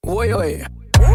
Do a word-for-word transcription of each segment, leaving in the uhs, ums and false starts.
Oi, oi.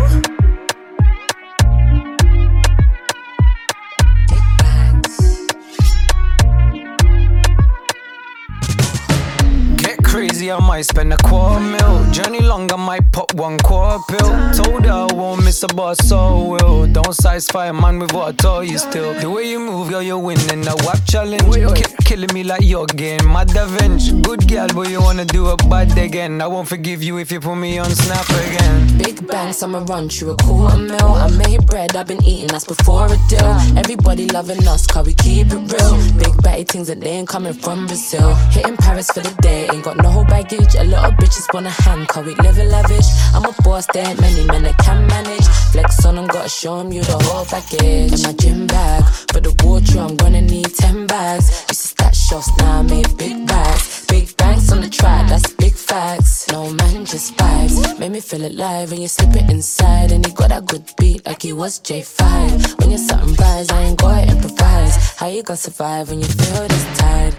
Get crazy, I might spend a quarter mil. Journey long, I might pop one quarter pill. Told her I won't miss a boss, so will. Don't satisfy a man with what I told you still. The way you move, girl, you're winning the W A P challenge. Ki- killing me like you're getting mad revenge. Good girl, but you wanna do it bad again. I won't forgive you if you put me on Snap again. Big banks, I'ma run through a quarter mil. I made bread, I've been eating, that's before a deal. Everybody loving us, cause we keep it real. Big batty things that they ain't coming from Brazil. Hitting Paris for the day, ain't got no baggage. A lot of bitches wanna hand, cause we live in lavish. I'm a boss, there ain't many men that can manage. Flex on them, gotta show them you the whole package. In my gym bag, for the water I'm gonna need ten bags. Used to stack shots, now I made big bags. Big banks on the track, that's big facts. No man, just vibes. Made me feel alive when you slip it inside. And he got that good beat like he was J five. When you're something rise, I ain't gotta improvise. How you gonna survive when you feel this tired?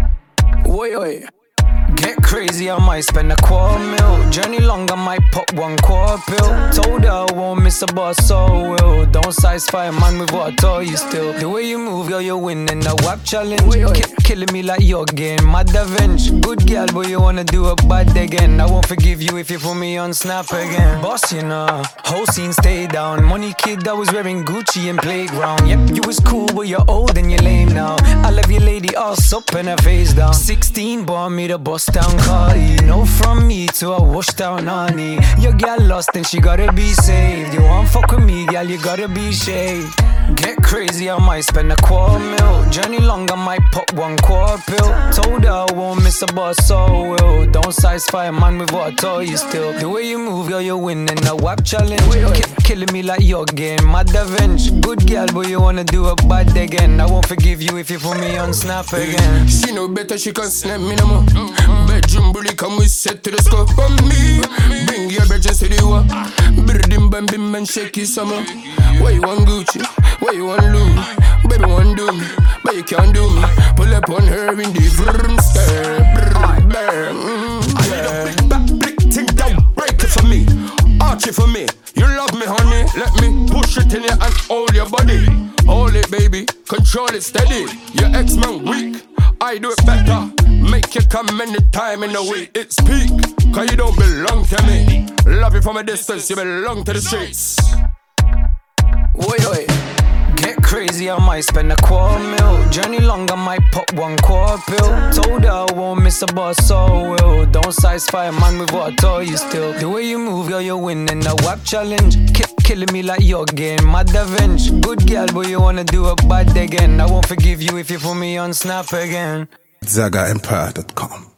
Oi, oi. Get crazy, I might spend a quarter mil. Journey long, I might pop one quarter pill. Told her I won't miss a boss, so will. Don't satisfy a man with what I told you still. The way you move, girl, you're winning the W A P challenge. Ki- killing me like you're getting mad revenge. Good girl, but you wanna do it bad again. I won't forgive you if you put me on Snap again. Boss, you know, whole scene stay down. Money kid, I was wearing Gucci in playground. Yep, you was cool, but you're old and you're lame now. I love your lady, ass up and her face down. Sixteen, bought me the bus down Cardi. No from me to a washed down honey. Your girl lost and she gotta be saved. You want fuck with me, girl, you gotta be shaved. Get crazy, I might spend a quarter mil. Journey long, I might pop one quarter pill. Told her I won't miss a boss, so will. Don't satisfy a man with what I told you still. The way you move, girl, you're winning the W A P challenge. Ki- killing me like you're getting mad revenge. Good girl, but you wanna do it bad again. I won't forgive you if you put me on Snap again. She know better, she can snap me no more. Bedroom bully, come we set to the scope on me. Bring your bridges to the wall. Birdim bam bim and shake you summer. Why you want Gucci? Why you want Louis? Baby want do me, but you can't do me. Pull up on her in the vroom stir. Brr, brr, mm, yeah. Big back, big thing down, break it for me. Arch it for me. You love me, honey. Let me push it in you and hold your body. Hold it, baby. Control it steady. Your ex-man weak. I do it better. Make you come anytime in the week. It's peak, cause you don't belong to me. Love you from a distance, you belong to the streets. Oi, oi. Get crazy, I might spend a quarter mil. Journey long, I might pop one quarter pill. Told her I won't miss a boss, so will. Don't satisfy a man with what I told you still. The way you move, girl, you're winning the W A P challenge. Ki- killing me like you're getting mad revenge. Good girl, but you wanna do it bad again. I won't forgive you if you put me on Snap again. Zaga Empire dot com